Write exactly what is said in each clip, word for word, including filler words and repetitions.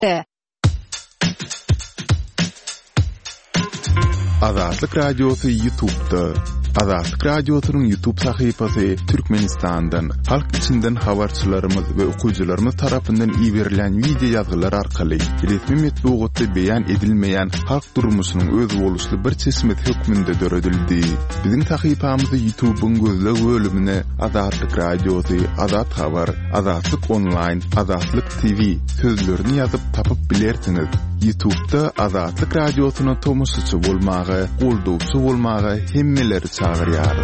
Azatlyk Radiosu YouTube'da. Azatlyk Radiosu'nun YouTube sahypasy Türkmenistan'dan, halk içinden habarçylarymyz we okuwçylarymyz tarapyndan iýerilen video ýazgylar arkaly resmi metbuatda beýan edilmeýän halk durmuşynyň öz boluşly bir çeşmet hökmünde döredildi. Biziň sahypamyzy YouTube'un gözleg bölümine Azatlyk Radiosu, Azat Habar, Azatlyk Online, Azatlyk T V sözlerini ýazyp tapyp bilersiňiz. YouTube'da Azatlyk Radiosu'na tomusçy bolmagy, goldawçy bolmagy hemmeleri çağırýarys.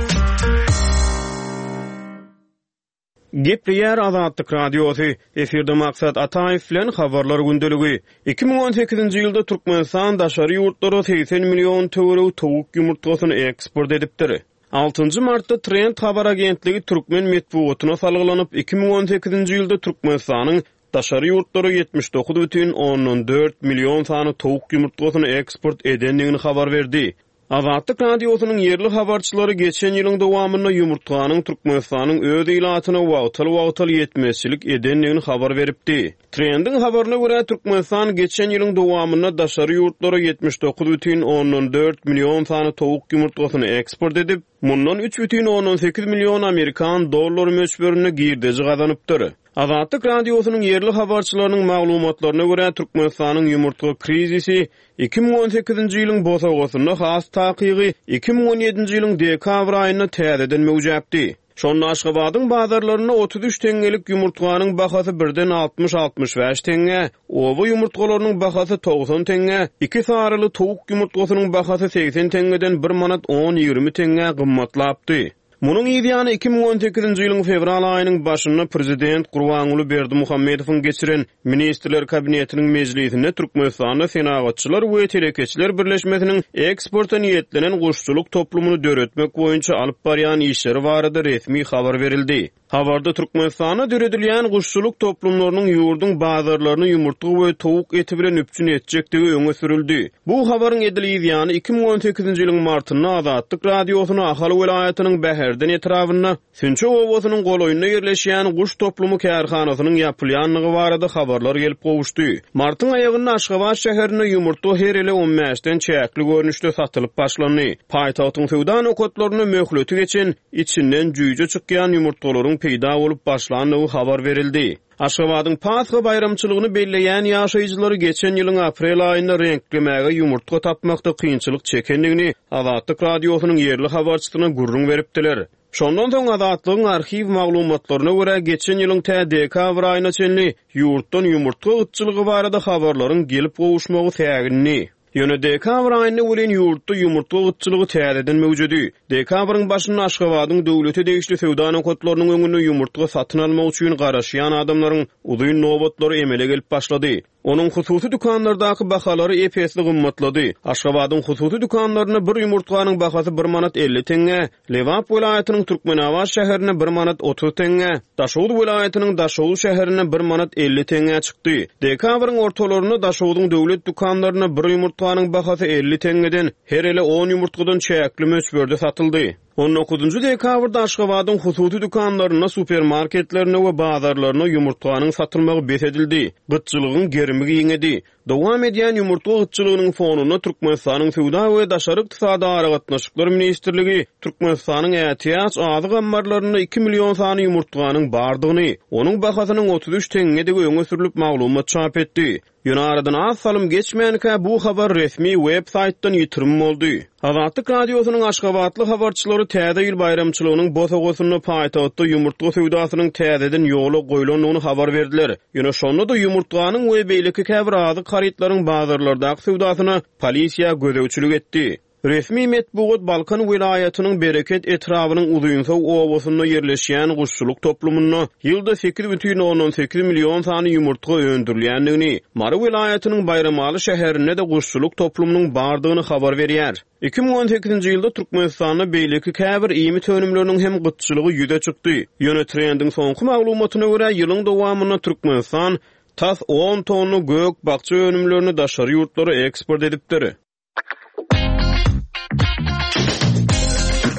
Gepleýär Azatlyk Radiosu. Eferde maksat Ataýew bilen habarlar gündeligi. iki ming on sekizinji ýylda Türkmenistan daşary ýurtlara seksen million töwereg towuk ýumurtgasyny eksport edipdir. altynjy martda Trend habar agentligi Türkmen metbuatyna salgylanyp iki ming on sekizinji ýylda Türkmenistanyň daşary ýurtlara yetmiş dokuz бүтүн oňdan dört million sany towuk ýumurtgasyny eksport edenligini habar berdi. Azatlyk Radiosu'nun yerli habarçylary geçen ýylyň dowamında ýumurtganyň Türkmenistanyň öz ilatyna wagtal-wagtal ýetmezçilik edenligini habar beripdi. Trendin habaryna görä Türkmenistan geçen ýylyň dowamında daşary ýurtlara yetmiş dokuz бүтүn oňdan dört million sany towuk ýumurtgasyny eksport edip, mundan üç бүтүn oňdan sekiz million Amerikan dollary möçberini girdiji gazanypdyr. Azatlyk Radiosu'nun yerli habarçylarynyň maglumatlaryna görä Türkmenistanyň ýumurtga krizisi iki ming on sekizinji ýylyň bosagysyna has takygy iki ming on ýedinji ýylyň dekabr aýyna täzeden mewjapdy. Şonda Aşgabatyň bazarlaryna otuz üç teňelik ýumurtganyň bahasy birden altmış altmış beş teňe, owa ýumurtgalarynyň bahasy doksan teňe, iki saryly towuk ýumurtgasynyň bahasy seksen teňeden bir manat on ýygrimi teňe gymmatlapdy. Munun ýa-da iki ming on sekizinji ýylyň fevral aýynyň başynda prezident Gurbanuly Berdimuhammedowyň geçiren ministrler kabinetiniň mejlisinde Türkmenistanda senagatçylar we telekeçiler birleşmesiniň eksporta niýetlenen guşçuluk toplumyny döretmek boýunça alyp barýan işleri barada resmi habar berildi. Habarda Türkmenistana döredilýän guşçuluk toplumlarynyň ýurdun bazarlaryny ýumurtga we towuk eti bilen üpçün etjekdigi öňe sürildi. Bu habaryň edilýäni iki ming on sekizinji ýylyň martynda Azatlyk Radiosu'na Ahal welaýatynyň Bäherden etrawyna Sünçe owasynyň goloýunda ýerleşýän guş toplumy kärhanasynyň ýapylýanlygy barada habarlar gelip gowuşdy. Martyň aýagynda Aşgabat şäherine ýumurtga her ele on beşden çäkli görnüşde satylyp başlandy. Paýtagtyň feudal okotlaryna möhleti geçen içinden jüýje çykýan ýumurtgalaryň peýda bolup başlandygy habar berildi. Aşgabatyň Pasga bayramçylygyny belleýän ýaşaýjylary geçen ýylyň aprel aýynda renklemäge ýumurtga tapmakda kynçylyk çekendigini Azatlyk Radiosu'nun yerli habarçysyna gurrun beripdiler. Şondan soň Azatlygyň arxiw maglumatlaryna görä geçen ýylyň dekabr aýyna çenli ýurtdan ýumurtga ýetçiligi barada habarlaryň gelip gowuşmagy tägini. Ýöne dekabr aýyna welin ýurtda ýumurtga ýetçiligi täzeden mewjudi. Dekabryň başynda Aşgabatyň döwleti degişli feudal okotlarynyň öňünde ýumurtga satyn almak üçin garaşýan adamlaryň uzyň nobatlary emele gelip başlady. Onun hususy dükanlardaky bahalary epesli gymmatlady. Aşgabatyň hususy dükanlaryna bir ýumurtganyň bahasy bir manat elli teňe, Lewap welaýatynyň Türkmenawaz şäherine bir manat otuz teňe, Daşowut welaýatynyň Daşowut şäherine bir manat elli teňe çykdy. Dekabryň ortalaryna Daşowutyň döwlet dükanlaryna bir ýumurtganyň bahasy elli teňeden her ele on ýumurtgadan çäkli möçberde satyldy. on dokuzunjy dekabrda Aşgabatyň hususy dükanlaryna, supermarketlerine we bazarlaryna ýumurtganyň satylmagy besedildi. Gytçylygyň germigi ýeňedi. Dowam edýän ýumurtga gytçylygynyň fonuny Türkmenistanyň feudal we daşary ykdysady aragatnaşyklar ministrligi Türkmenistanyň ätiýaç azyk ambarlaryna iki million sany ýumurtganyň bardygyny, onuň bahasynyň otuz üç teňedegi öňe sürilip maglumat çap etdi. Ýöne aradan az salym geçmänkä bu habar resmi web-saytdan ýitirim boldy. Azatlyk Radiosu'nun Aşgabatly habarçylary täze ýyl bayramçylygynyň bosagysyny paýtagtda ýumurtga sewdasynyň täzeden ýola goýulanyny habar berdiler. Ýöne şonda da ýumurtganyň we beýleki käbir azyk haritlaryň bazarlardaky sewdasyna polisiýa gözegçilik etdi. Resmi metbuat Balkan welaýatynyň Bereket etrawynyň Uzyňsow owasynda ýerleşýän guşçuluk toplumyna ýylda sekiz бүтүn oňdan sekiz million sany ýumurtga öndürilýändigini, Mary welaýatynyň Bayramaly şäherinde de guşçuluk toplumynyň bardygyny habar berýär. iki ming on sekizinji ýylda Türkmenistanda beýleki käbir ýemy tönümleriniň hem gytçylygy ýüze çykdy. Ýöne Trendin soňky maglumatyna görä ýylyň dowamyna Türkmenistan tas on tonu gök bakça önümlerini daşary ýurtlara eksport edipdir.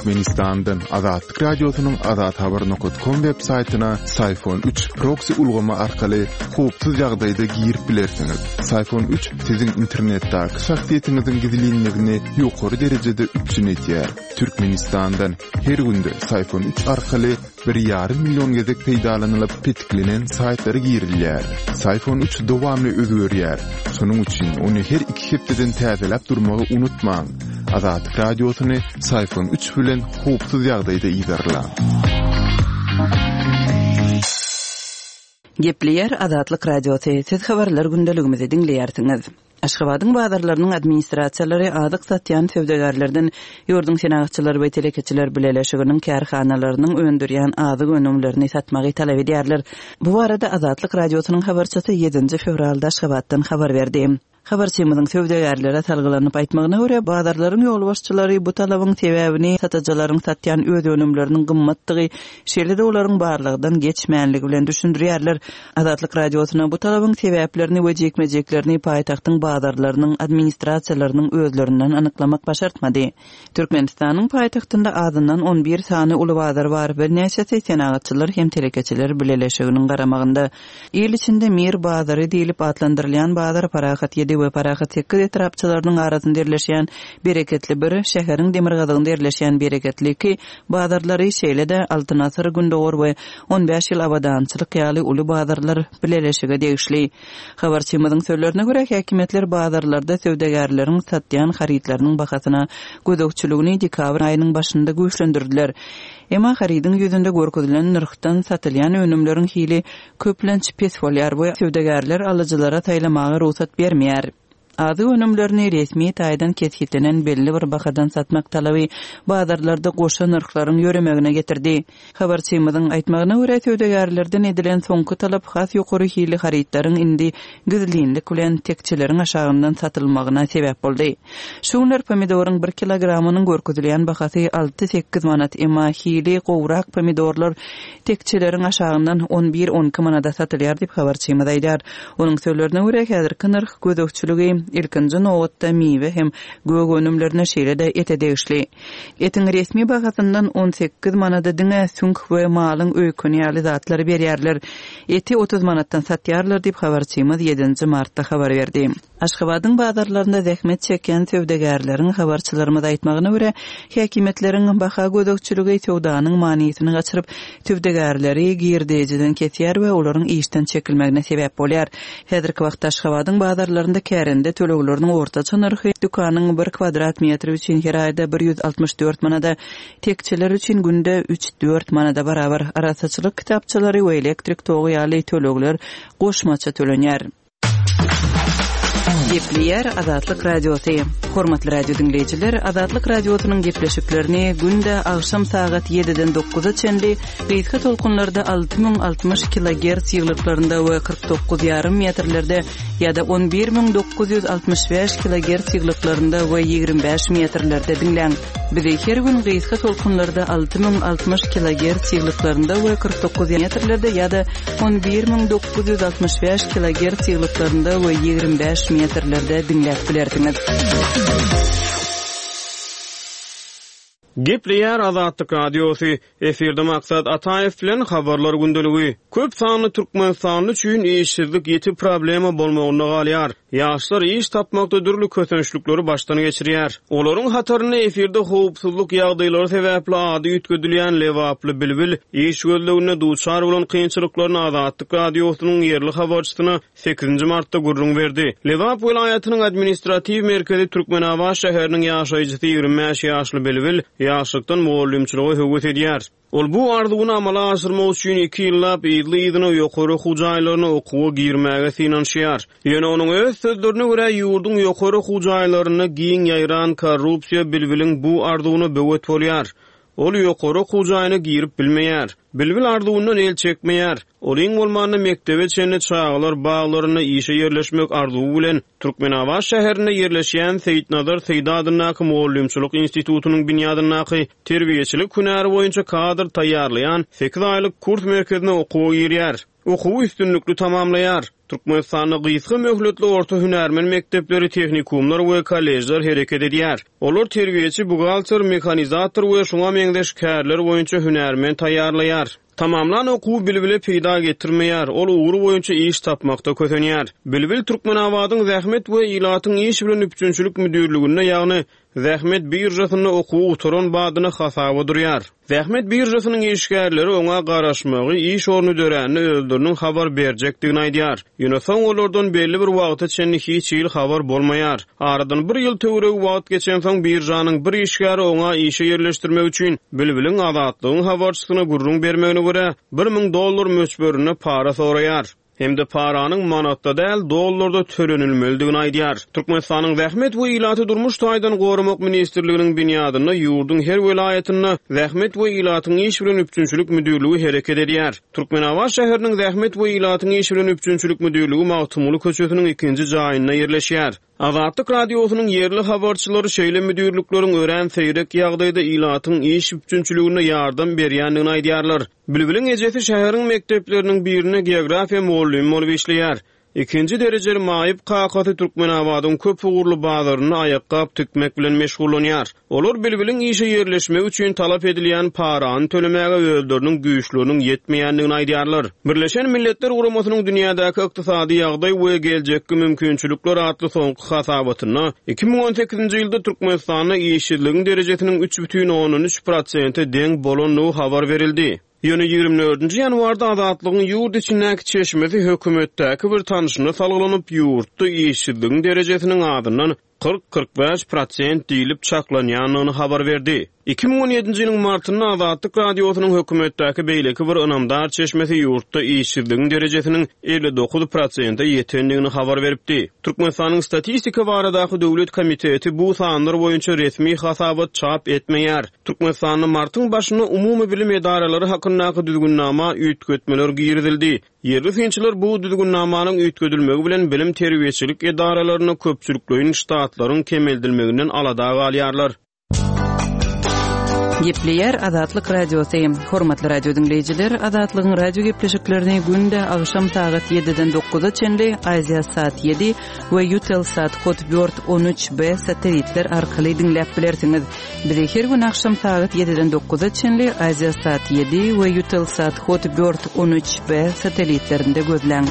Türkmenistan'dan Azatlyk Radiosynyň azat habar nokta com web saytyna Sayfon üç proxy ulgama arkaly howpsuz ýagdaýda girip bilersiňiz. Sayfon üç siziň internetdäki şahsiýetiňiziň gizliligini ýokary derejede üpçün etýär. Türkmenistan'dan her günde Sayfon üç arkaly bir ýarym million gezek peýdalanylyp petiklenen saytlary girilýär. Sayfon üç dowamly özgörýär. Şonuň üçin ony her iki hepdeden täzeläp durmagy unutmaň. Azatlyk Radiosyny Sayfon üç bilen howpsuz ýagdaýda ýygarlaň. Gepleýär Azatlyk Radiosy. Siz habarlar gündeligimizi dinleýärsiňiz. Aşgabatyň bazarlarynyň administrasiýalary azyk satýan sewdegarlardan ýurdun senagçylary we telekeçiler bileşiginiň kärhanalarynyň öndürýän azyk önümlerini satmagy talap edýärler. Bu barada Azatlyk Radiosynyň habarçysy ýedinji fevralda Aşgabatdan habar berdi. Habarçymyzyň sewdegarlara talgylanyp aýtmagyna görä, bazarlaryň ýol başçylary bu talabyň sebäbini satajalaryň satýan öz önümleriniň gymmatdygy, şeýle-de olaryň barlygydan geçmänligi bilen düşündirýärler. Azatlyk Radiosyna bu talabyň sebäplerini we jekmejeklerini paýtagtyň bazarlarynyň administrasiýalarynyň özlerinden anyklamak başartmady. Türkmenistanyň paýtagtynda azyndan on bir sany uly bazar bar, bir näçe senagçylar hem telekeçiler bileşiginiň garamagynda. İl içinde Mir bazary diýilip adlandyrylýan bazar parahat yedi we parahat sekiz etrapçylarynyň arasynda yerleşýän bereketli bir şäheriň demirgazyny yerleşýän bereketli iki bazarlary şeýle-de altyn asyr gündogor we on beş ýyl abadançylyk ýaly uly bazarlar bileşigi degişli. Habarçymyzyň sözlerine görä, häkimetler bazarlarda sewdegarlaryň satýan haritlarynyň bahasyna gözükçüligini dekabr aýynyň başynda güýçlendirdiler. Ema haridiň ýüzünde görkezlen nyrkdan satylýan önümleriň hili köplenç pes bolýar we sewdegarlar alyjylara taýlamagy ruhsat bermeýär. Azy önümlerini resmi taýdan kesgitlenen belli bir bahadan satmak talaby bazarlarda goşa nyrklaryň ýöremegine getirdi. Habarçymyzyň aýtmagyna görä, sewdegarlardan edilen soňky talap has ýokary hili haritlaryň indi gizlilik bilen tekçileriň aşagyndan satylmagyna sebäp boldy. Şuňlar pomidoryň bir kilogramynyň görkezilýän bahasy alty sekiz manat, emma hili gowrak pomidorlar tekçileriň aşagyndan on bir on iki manada satylýar diýip habarçymyz aýdar. Onuň sözlerine görä, häzirki nyrk gözükçüligi ilkinji nowatda miwe hem gög önümlerine şeýle-de ete degişli. Etiň resmi bahasyndan on sekiz manada diňe süňk we malyň öýküni ýaly zatlary berýärler. Eti otuz manatdan satýarlar diýip habarçymyz ýedinji martda habar berdi. Aşgabatyň bazarlarynda zähmet çeken sewdegarlaryň habarçylarymyz aýtmagyna görä, häkimetleriň baha gözükçüligi sewdanyň manysyny gaçyryp, sewdegarlary girdejiden kesýär we olaryň işden çekilmegine sebäp bolýar. Häzirki wagtda Aşgabatyň bazarlarynda kärende tölegleriniň ortaça narhy dükanyň bir kvadrat metri üçin her aýda bir ýüz altymyş dört manada, tekçiler üçin günde üç dört manada barabar. Arasaçylyk kitapçylary we elektrik togy ýaly tölegler goşmaça tölenýär. Gepleýär Azatlyk Radiosy. Hormatly radio dinleýijiler, Azatlyk Radiosynyň gepleşiklerini günde agşam saat ýediden dokuza çenli beýtge tolkunlarda alty ming altymyş kilohertz ýyglyklarynda we kırk dokuz ýarym metrlerde ýa-da on bir ming dokuz ýüz altymyş beş kilohertz ýyglyklarynda we ýigirmi beş metrlerde dinleň. Bizi her gün beýtge tolkunlarda alty ming altymyş kilohertz ýyglyklarynda we kırk dokuz metrlerde ýa-da on bir ming dokuz ýüz altymyş beş kilohertz ýyglyklarynda we ýigirmi beş metrlerde dinläp bilersiňiz. Gepleýär Azatlyk Radiosy. Eferde maksat Ataýew bilen habarlar gündeligi. Köp sanly Türkmenistan üçin işsizlik ýeti problema bolmagyny galýar. Ýaşlar iş tapmakda dürli kösünçlükleri başdan geçirýär. Olaryň hataryny eferde howpsuzlyk ýagdaýlary sebäpli ady ýetgedilýän lewaply bilbil iş gözlegine duçar bolan kynçylyklaryny Azatlyk Radiosynyň ýerli habarçysyna sekizinji martda gurrun berdi. Lewap welaýatynyň administrativ merkezi Türkmenawa şäheriniň ýaşaýjysy ýigirmi beş ýaşly bilbil ýaşlykdan muallimçiligi höwet edýär. Ol bu arzuwyny amala aşyrmak üçin iki ýyllap ýylydyny ýokary hujaýlaryny okuwa girmäge finansiýar. Ýöne onuň öz sözlerine görä ýurdun ýokary hujaýlaryny giň ýayran korrupsiýa bilbiliň bu arzuwyny böwet bolýar. Ol ýokary hujaýyny girip bilmeýär. Bilbil arzuwyndan el çekmeýär. Oliň bolmany mektebe çenli çağlar baglaryny işe yerleşmek arzuwy bilen Türkmenawa şäherine yerleşýän Seýitnazar Seýdadynaky muallimçilik institutunyň binýadynaky terbiýeçilik hünäri boýunça kadr taýýarlayan sekiz aýlyk kurs merkezine okuwa girýär. Okuw üstünlükli tamamlaýar. Türkmenistanyň gysga möhletli orta hünärmen mekdepleri, tehnikumlar we kollejler hereket edýär. Olar terbiýeçi, bugalter, mekanizator we şoňa meňdeş kärler boýunça hünärmen taýýarlaýar. Tamamlan okuw bilbile peýda getirmeýär, ol uğru boýunça iş tapmakda kötenýär. Bilbil Türkmenabadyň Zähmet we ilatyň iş bilen üpçünçilik müdürligine, ýagny Zähmet birjasyny okuw uturan badyna hasaba durýar. Zähmet birjasynyň işgärleri oňa garaşmagy, iş orny döräni öldürüniň habar berjekdigini aýdýar. Ýöne soň olardan belli bir wagt içinde hiç ýyl habar bolmaýar. Aradan bir ýyl töwereg wagt geçen soň birjanyň bir işgäri oňa işe ýerleşdirmek üçin bilbiliň adatlygyň habarçysyna gurrun bermegine görä bir ming dollar möçberini para soraýar. Hemde paranyň manatda däl, dollarda törenilmeligini aýdýar. Türkmenistanyň Zähmet we ilaty durmuş taýdan gorumak ministrliginiň binýadyna ýurdun her welaýatyna Zähmet we ilatyň iş bilen üpçünçilik müdürligi hereket edýär. Türkmenabad şäheriniň Zähmet we ilatyň iş bilen üpçünçilik müdürligi Magtumuly köçesiniň ikinji jaýyna ýerleşýär. Azatlyk radiosynyň yerli habarçylary şeýle müdürlikleriň ören seýrek ýagdaýda ilatyň iş üpçünçiligine ýardam berýändigini aýdýarlar. Bilbiliň ejesi şäheriň mekdepleriniň birine geografiýa muallimi bolup işleýär. İkinci derejeli maýyp kakaty Türkmenabadyň köp ugurly bazaryny aýakkap tükmek bilen meşgullanýar. Olar bilbiliň işe ýerleşmek üçin talap edilýän parany tölemäge öldürüniň güýçlüğiniň ýetmeýändigini aýdýarlar. Birleşen Milletler Guramasynyň dünýädäki ykdysady ýagdaý we geljekki mümkinçilikler atly soňky hasabatyna iki ming on sekizinji ýylda Türkmenistanyň işçiligiň derejesiniň üç бүтүn on üç prosent deň bolanyny habar berildi. Ýöne ýygrimi dördünji ýanwarda azatlygyň ýurt içindäki çeşmesi hökümetdäki bir tanışyna salgylanyp ýurtda işçiligiň derejesiniň adynyň kırk kırk beş prosent diýilip çaklanýanyny habar berdi. iki ming on ýedinji ýylyň martynda Azatlyk radiosynyň hökümetdäki beýleki bir ynamdar çeşmesi ýurtda işçiligiň derejesiniň elli dokuz prosent ýetendigini habar beripdi. Türkmenistanyň statistika baradaky döwlet komiteti bu sanlar boýunça resmi hasabat çap etmeýär. Türkmenistanyň martyň başyna umumy bilim edaralary hakyndaky düzgünnama üýtgetmeler giridildi. Yerli finçiler bu düzgünnamanyň üýtgedilmegi bilen bilim terbiýeçilik edaralaryna köpçülikleýin ştatlaryň kemeldilmeginden alada galýarlar. Gepleýär Azatlyk radiosy. Hormatly radio dinleýijiler, Azatlygyň radio gepleşiklerini günde agşam saat ýediden dokuza çenli Aziya saat ýedi we Eutelsat kod dört on üç B satelitler arkaly dinläp bilersiňiz. Bizi her gün agşam saat ýediden dokuza çenli Aziya saat ýedi we Eutelsat kod dört on üç B satelitlerinde gözläň.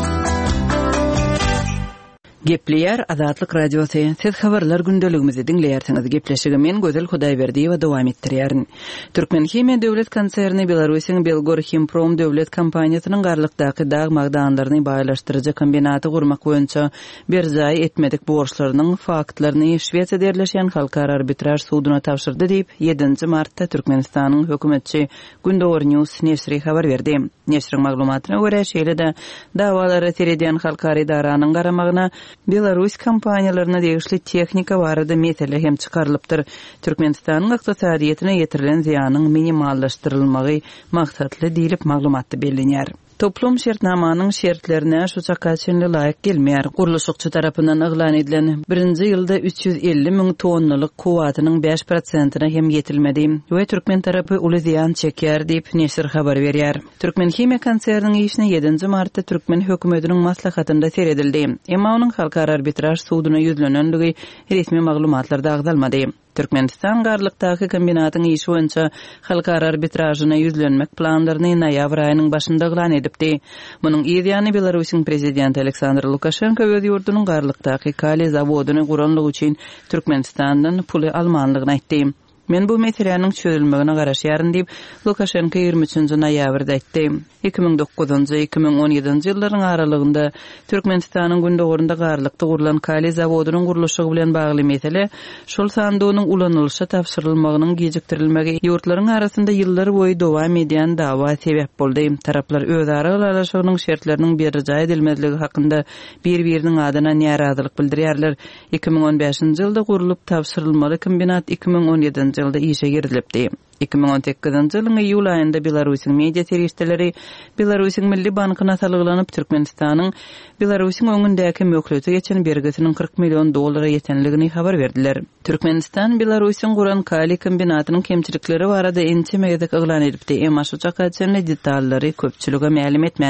Gepleýär Azatlyk radiosy. Siz habarlar gündeligimizi dinleýärsiňiz. Gepleşigi men Gözel Hudaýberdiýewa dowam etdirýär. Türkmen Hime döwlet konserni Belarusyň Belgor Himprom döwlet kompaniýasynyň garlykdaky dag magdanlaryny baýlaşdyrjy kombinaty gurmak boýunça bir jaý etmedik borçlarynyň faktlaryny Şweýçarda ýerleşen halkara arbitraj sudyna tapşyrdy diýip ýedinji martda Türkmenistanyň hökümetçi Gündoğur News nesri habar berdi. Nesriň maglumatyna görä şeýle-de dawalary terediýän halkara idaranyň garamagyna Belarus kompaniýalaryna degişli tehnika barada mesele hem çykarylypdyr. Türkmenistanyň ykdysadyýetyne ýetirilen ziýanyň minimallaşdyrylmagy maksatly diýilip maglumatda bellenýär. Toplum şertnamanyň şertlerine şu çakaçynly laýyk gelmeýär. Guruluşçy tarapyndan eglan edilen birinji ýylda üç ýüz elli miň tonnalyk kuwatynyň beş prosentina hem ýetilmedi we Türkmen tarapy uly ziýan çekýär diýip nesir habar berýär. Türkmen Hime konserniň işine ýedinji martda Türkmen hökümetiniň maslahatynda seredildi. Emma onuň halkara arbitraj sudyna ýüzlenendigi resmi maglumatlarda agdalmady. Türkmenistan garlykdaky kombinatyň işi boýunça halkara arbitražyna ýüzlenmek planlaryny noýabr aýynyň başynda eglan edipdi. Munyň ýa-ni Belarusyň prezidenti Aleksandr Lukashenko öz ýurdunyň garlykdaky Kali zawodyny guranlyk üçin Türkmenistandan pul almanlygyny aýtdy. Men bu meseleniň çözülmegine garaşýaryn diýip Lukashenko ýygrimi üçinji noýabrda aýtdy. iki ming dokuzunji iki ming on ýedinji ýyllaryň aralygynda Türkmenistanyň gündegorunda garlykda gurulan Kali zawodynyň guruluşy bilen bagly mesele şol sandugynyň ulanylşy tapşyrylmagynyň gejikdirilmegi ýurtlaryň arasynda ýyllar boýy dowam edýän dawa sebäp boldy. Taraplar özara aralaşygynyň şertleriniň berjä edilmezligi hakynda bir-biriniň adyna narazylyk bildirýärler. iki ming on beşinji ýylda gurulup tapşyrylmaly kombinat iki ming on ýedinji ýylda işe girilipdi. iki ming on sekizinji ýylyň iýul aýynda Belarusyň media terýişdeleri Belarusyň Milli Bankyna salgylanyp Türkmenistanyň Belarusyň öňündäki möhleti geçen bergesiniň kırk milyon dollara ýetenligini habar berdiler. Türkmenistan Belarusyň guran Kali kombinatynyň kemçilikleri barada entemegede eglan edipdi. Emma şu çakaçynly detallary köpçülige ma'lum etmendi.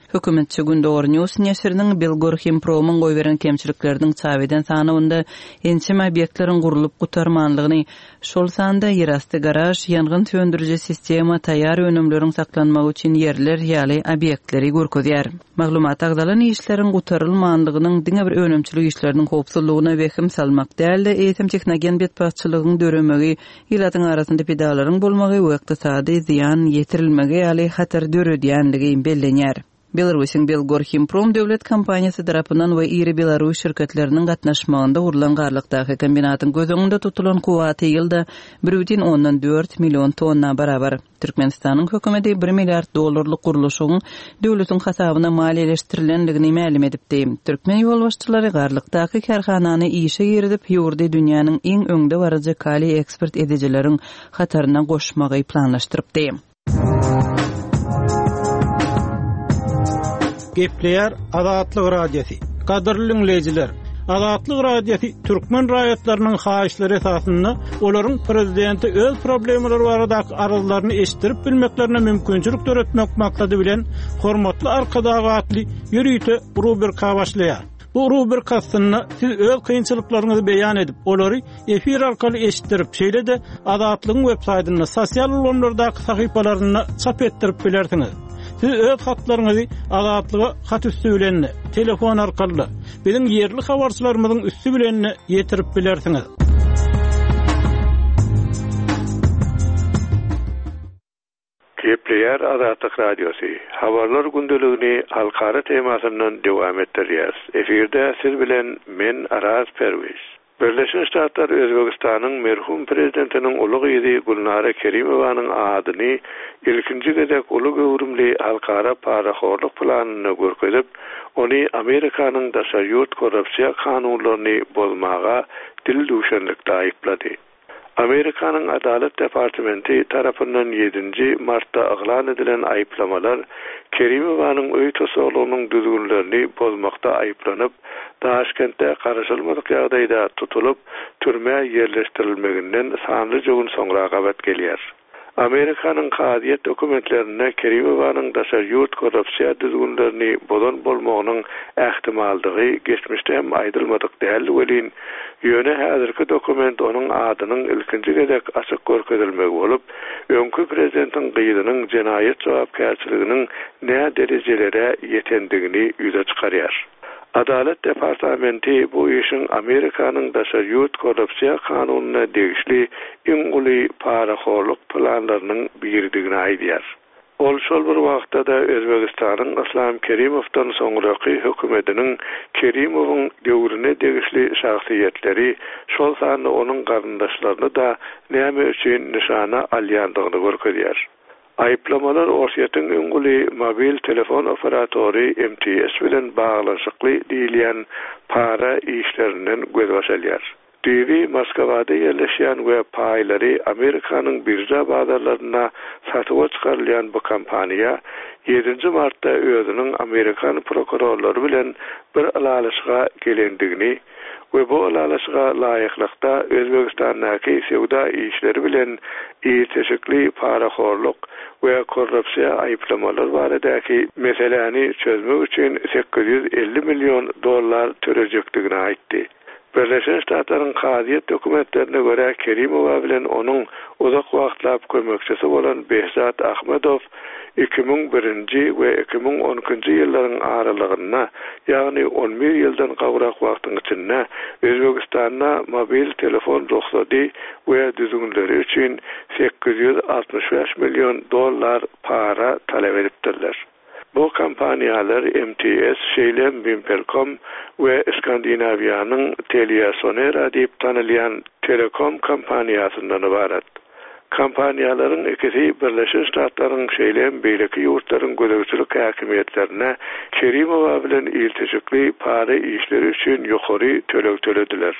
Hökümetçi Gündoğar News näşriniň Bill Gorham-Promyň goýberen kemçilikleriniň çabeden sanawynda ençem obýektleriň gurulup gutarmanlygyny, şol sanda ýerasty garaj, ýangyn söndürüji sistema, taýýar önümleriň saklanmagy üçin ýerler ýaly obýektleri görkezýär. Maglumat agdalan işleriň gutarylmanlygynyň diňe bir önemçilik işleriniň howpsuzlygyna wehim salmak däldi, eýitim teknologiýanyň betbaççylygyň döremegi, ýylatyň arasynda pedalaryň bolmagy we ykdysady ziýan ýetirilmegi ýaly hatar dörediýänligi bellenýär. Belarusyň Bill Gorham-Prom döwlet kompaniýasy tarapyndan we iri Belarus şirketleriniň gatnaşmagynda urulan garlykdaky kombinatyň gözüňinde tutulan kuwaty ýylda bir butun ondan dört million tonna barabar. Türkmenistanyň hökümeti bir milliard dollarlyk guruluşyň döwletiň hasabyna maliýeleşdirilendigini ma'lum edipdi. Türkmen ýolbaşçylary garlykdaky karhanany işe girdip ýurdy dünýäniň iň öňde barajy kali eksport edijileriň hataryna goşmagy planlaşdyrypdy. Gepleýär Azatlyk radiosi. Gadyrly dinleýijiler, Azatlyk radiosi türkmen raýatlarynyň haýyşlary esasynda olaryň prezidenti öz problemleri baradaky aralaryny eşdirip bilmeklerine mümkinçilik töretmek maksady bilen hormatly arkadagatly ýürüýte rubrika başlaýar. Bu rubrikasynda siz öz kynçylyklaryňyzy beýan edip, olary efir arkaly eşdirip, şeýle-de Azatlygyň web-saýtyna, sosial ulanlardaky sahypalaryna çap etdirip bilersiňiz. Siz öz hatlaryňyzy Azatlyga hat üstü bilen, telefon arkaly, biziň ýerli habarçylarymyzyň üstü bilen ýetirip bilersiňiz. Gepleýär Azatlyk radiosi. Habarlar gündeligini halkara temasyndan dowam etdirýär. Eferde siz bilen men Araz Perwiz. Birleşen Ştatlar Özbegistanyň merhum prezidentiniň uly gyzy Gulnara Kerimowanyň adyny ilkinji gezek uly gowrumly halkara paraxorlyk planyna görkezip, ony Amerikanyň daşaryurt korrupsiýa kanunlaryny bozmaga dil düşenlikde aýyplady. Amerikanyň Adalet Departamenti tarapyndan ýedinji martda aglan edilen aýyplamalar Kerimowanyň öý tosoğlunyň düzgünlerini bozmakda aýyplanyp, Daşkentde garaşylmadyk ýagdaýda tutulup, türme ýerleşdirilmeginden sanly jogyn soňra gabat gelýär. Amerikanyň kadiýet dokumentlerine Kerimowanyň daşaryurt korrupsiýa düzgünlerini bozan bolmagynyň ähtimaldygy geçmişde hem aýdylmadyk däl welin, ýöne häzirki dokument onuň adynyň ilkinji gezek açyk görkezilmegi bolup, öňkü prezidentiň gyýdynyň jenaýet jogapkärçiliginiň näme derejelere ýetendigini ýüze çykarýar. Adalet Departamenti bu işin Amerikanyň daşaryurt korrupsiýa kanunyna degişli iň uly paraxorlyk planlarynyň birdigini aýdýar. Ol şol bir wagtda da Özbegistanyň Islam Kerimowdan soňraky hökümetiniň Kerimowyň döwrüne degişli şahsiýetleri şol sany onuň garyndaşlaryny da näme üçin nişana alýandygyny görkezýär. Aýyplamalar Orsiýatyň öňgüli mobil telefon operatory M T S bilen baglanşykly diýilýän para işlerinden göz başalýar. T V Moskwada ýerleşýän we paýlary Amerikanyň birja bazarlaryna satyp çykarylýan bu kompaniýa ýedinji martda özüniň Amerikan prokurorlary bilen bir alalyşga gelendigini we bu alalyşga laýyklykda Özbegistanyň sewda işleri bilen ýeteşikli paraxorlyk we korrupsiýa aýyplamalar baradaky meseleni çözmek üçin sekiz yüz elli million dollar törejekdigini aýtdy. Birleşen Ştatlaryň kadiýet dokumentlerine görä Kerimowa bilen onuň uzak wagtlap kömekçisi bolan Behzat Ahmedow iki ming birinji we iki ming on ikinji ýyllaryň aralygyna, ýagny on bir ýyldan gawrak wagtyň içinde Özbegistanda mobil telefon ruhsady we düzgünleri üçin sekiz yüz altmış beş million dollar para talep edipdirler. Bu kompaniýalar M T S, Şeýlem, Bimperkom we Skandinawiýanyň Teliasonera diýip tanylýan telekom kompaniýasyndan ibarat. Kompaniýalaryň ikisi Birleşen Ştatlaryň Şeýlem beýleki ýurtlaryň gözegçilik häkimetlerine Kerimowa bilen iltijikli para işleri üçin ýokary tölek төлediler.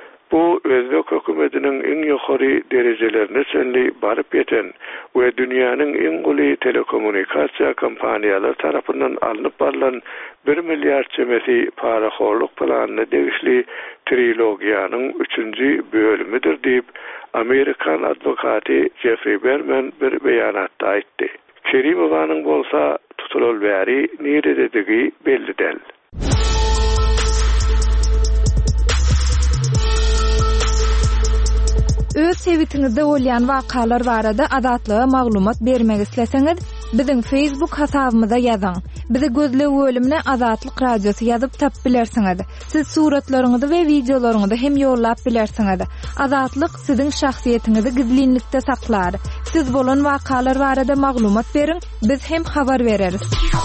Bu özbek hökümetiniň iň ýokary derejelerine çenli baryp ýeten we dünýäniň iň uly telekommunikasiýa kompaniýalary tarapyndan alınıp barylan bir milliard çemesi paraxorlyk planyna degişli trilogiýanyň üçünji bölümidir diýip Amerikan adwokaty Jeffrey Berman bir beýanatda aýtdy. Kerimowanyň bolsa tutulal bäri nirededigi belli del. Öz sebitiňizde bolýan wakalar barada azatlyga maglumat bermek isleseňiz, biziň Facebook hasabymyza ýazyň. Bizi gözlep bölümine Azatlyk Radiosu ýazyp tap bilersiňiz. Siz suratlaryňyzy we videolaryňyzy hem ýollap bilersiňiz. Azatlyk siziň şahsiýetiniňizi gizlinlikde saklar. Siz bolan wakalar barada maglumat beriň, biz hem habar bereriz.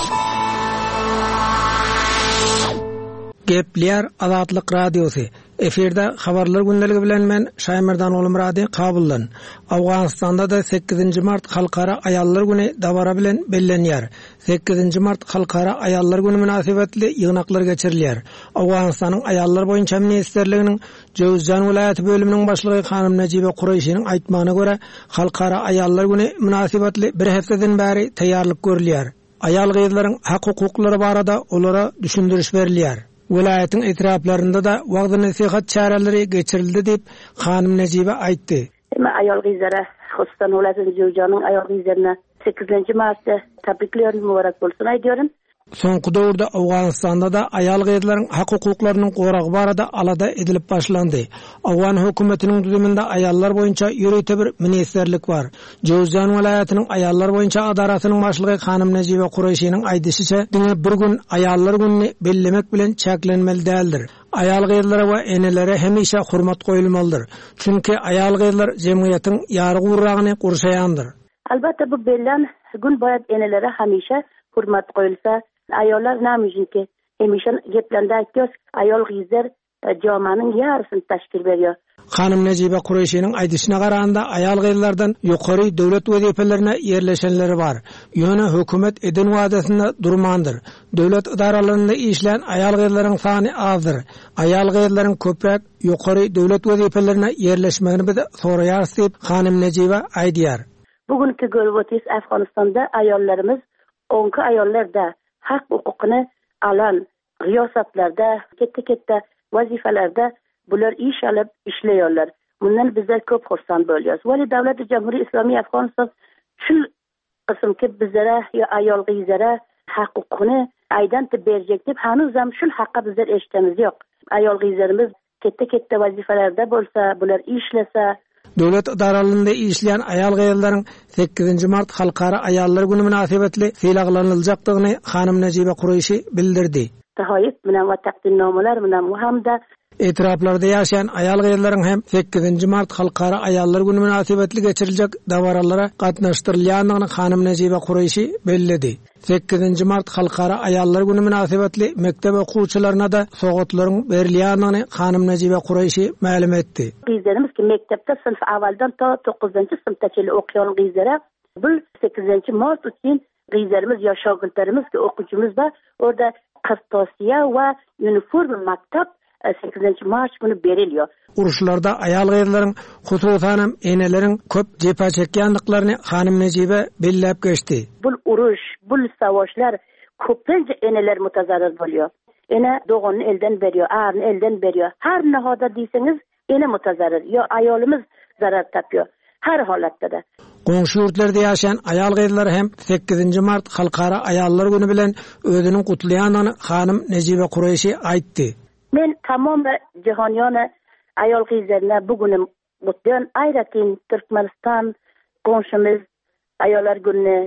Gepler Azatlyk Radiosu. Eferde habarlar gündəligi bilen men Şaýmyrdan oğlum radi kabullan. Awganistanda da sekizinji mart halkara ayallar güni dabara bilen bellenýär. sekizinji mart halkara ayallar güni münasibetli ýygnaklar geçirilýär. Awganistanyň ayallar boýunça ministerliginiň Jowzjan vilayaty bölüminiň başlygy Hanym Nejibe Qurayşynyň aýtmagyna görä, halkara ayallar güni münasibetli bir hepdeden bäri taýýarlyk görülýär. Ayal gyzlaryň hak hukuklary barada olara düşündiriş berilýär. Vilayatyň etraplarynda da wagty nasihat çäreleri geçirildi diýip Hanym Nejibe aýtdy. Ama ayol gyzlara, hustan olasyň Jowjanyň ayol gyzlaryna sekizinji martda tabriklerim mübarek bolsun aýdýarym. Soňky döwürde Awganistanda da ayal gyzlaryň hak hukuklarynyň goragy barada alada edilip başlandy. Awgan hökümetiniň düzüminde ayallar boýunça ýürüýte bir ministerlik bar. Jowzjan vilayatynyň ayallar boýunça adaratynyň başlygy Hanym Nejibe Qurayşynyň aýdysynça, diňe bir gün ayallar gününi bellemek bilen çäklenmeli däldir. Ayal gyzlara we enelere hemişe hurmat goýulmalydyr. Çünki ayal gyzlar jemgyýetiň ýargy urragyny gurşaýandyr. Albatta bu bellen gün boýat enelere hemişe hurmat goýulsa, ayollar namijinki hemişe geplerde aýtýar, ayol gyzlar jamanyň ýarysyny taşkil berýär. Hanym Nejibe Qurayşynyň aýdyşyna garaganda ayal gyzlardan ýokary döwlet wezipelerine ýerleşenleri bar. Ýöne hökümet eden wadasyna durmandyr. Döwlet idaralarynda işleyen ayal gyzlaryň sany azdyr. Ayal gyzlaryň köpräk ýokary döwlet wezipelerine ýerleşmegini biz soraýarys diýip Hanym Nejibe aýdýar. Bugünkü görüwetýäs Afganistanda ayollarymız onky ayollarda hak hukukyny alan gıyosatlarda, ketde-ketde vazifelerde bular iş alıp işleýärler. Bundan bizler köp hoşsan bolýarys. Wali Dawlati Jamhuri Islami Afganistan şu kısımki bizlere ya ayol gyzlara hak hukukyny aýdan berjek diýip hanuzam şu hakka bizler eşitimiz ýok. Ayol gyzlarymız ketde-ketde vazifelerde bolsa, bular işlese, döwlet idaralarynda işleyen ayal gyzlaryň sekizinji mart halkara ayallar güni münasibetli sylaglanyljakdygyny Hanym Nejibe Qurayşy bildirdi. Tahayyüt bilen we takdimnamalar bilen hamda etraplarda ýaşaýan ayal gyzlaryň hem sekizinji mart halkara ayallar güni münasibetli geçiriljek dawaralara gatnaşdyrylýandygyny Hanym Nejibe Qurayşy bellidi. sekizinji mart halkara ayallar güni münasibetli mektep okuwçylaryna da sogatlaryň berilýändigini Hanym Nejibe Qurayşy ma'lum etdi. Gyzlarymyz ki mektepde sınıf awaldan ta dokuzunji sınıfta okuyan gyzlara bu sekizinji mart üçin gyzlarymız ýa şagirdlerimiz ki okuwçymyz da orada kırtasiýa we uniform maktap sekizinji mart günü berilýär. Uruşlarda ayal gyzlaryň hususan eneleriň köp jepa çekýändiklaryny Hanym Nejibe bellep geçdi. Bu uruş, bu savaşlar köpünçe eneler mutazarrır bolýar. Ene doğany elden berýär, arny elden berýär. Her nahada diýseňiz ene mutazarrır. Ýa ayolymyz zarar tapýar. Her halatda da. Goňşy ýurtlarda ýaşaýan ayal gyzlar hem sekizinji mart halkara ayallar güni bilen özüni gutlaýanyny Hanym Nejibe Qurayşy aýtdy. Men tamam jahanyana ayol gyzlarına bugün gutlayan aýratyn Türkmenistan goňşymyz ayollar gününe.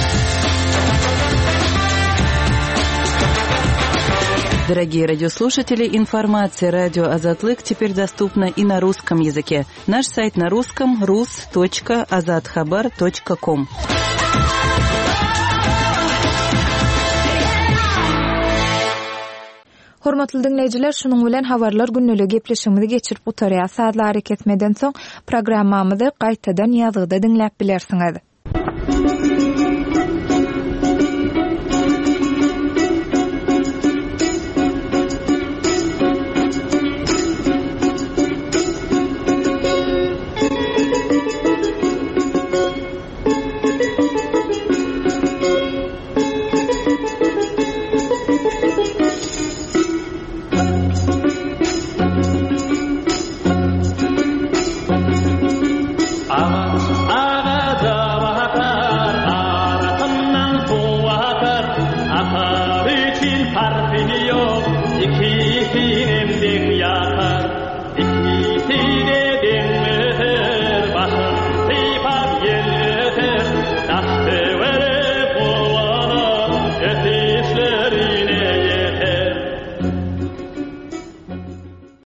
Дорогие радиослушатели, информация радио «Азатлык» теперь доступна и на русском языке. Наш сайт на русском — рус точка азатхабар точка ком. Hormatly dinleyijiler, şunuň bilen habarlar günneligi gepleşigimizi geçirip utarýar. Saatlar ketmeden soň programmamyzy gaýtadan ýazgyda dinläp bilersiňiz.